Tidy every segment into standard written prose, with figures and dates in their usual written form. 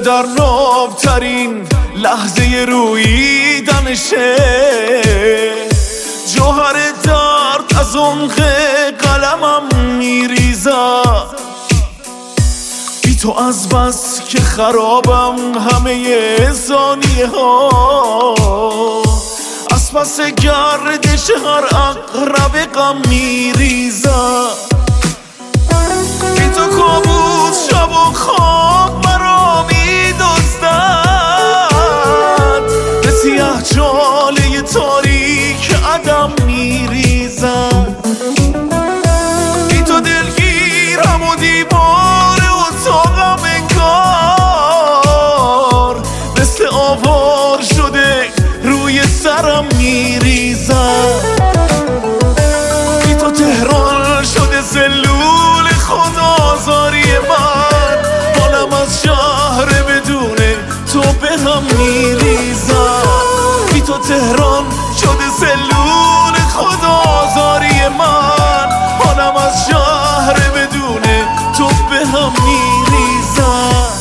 تو در نابترین لحظه روییدنشه، جوهر درد از عمق قلمم میریزد. بی تو از بس که خرابم همه ثانیه ها، از پس گردش هر عقرب غم میریزد. بی تو کابوس شب و خواب مرا میدزدد، به سیاه جاله تاریک عدم میریزد. بی تو دلگیرم و دیوار اتاقم انگار مثل آوار شده روی سرم میریزد. بی تو تهران شده سلول خودآزاری من، حالم از شهر بدون تو به هم میریزد. بی تو تهران شده سلول خودآزاری من، حالم از شهر بدون تو به هم میریزد.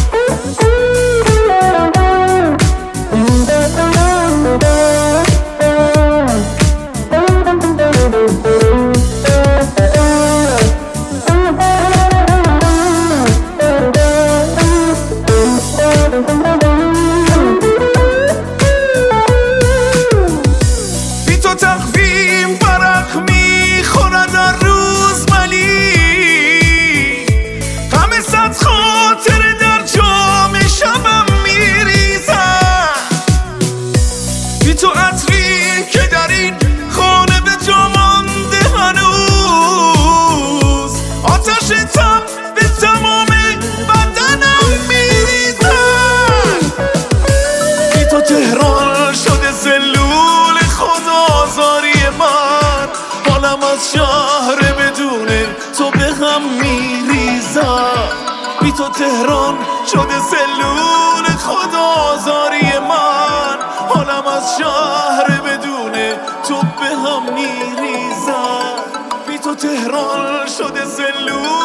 تقویم برق میخورد در روز ولی همه صد خاطر در جام شبم میریزد. بی تو عطری که در این خانه به جا مانده هنوز، آتش تب به تمام بدنم میریزد. بی تو تهران شده سلول خودآزاری من، حالم از شهر بدون تو به هم میریزد. بی تو تهران شده سلول خودآزاری من، حالم از شهر بدون تو به هم میریزد. بی تو تهران شده سلول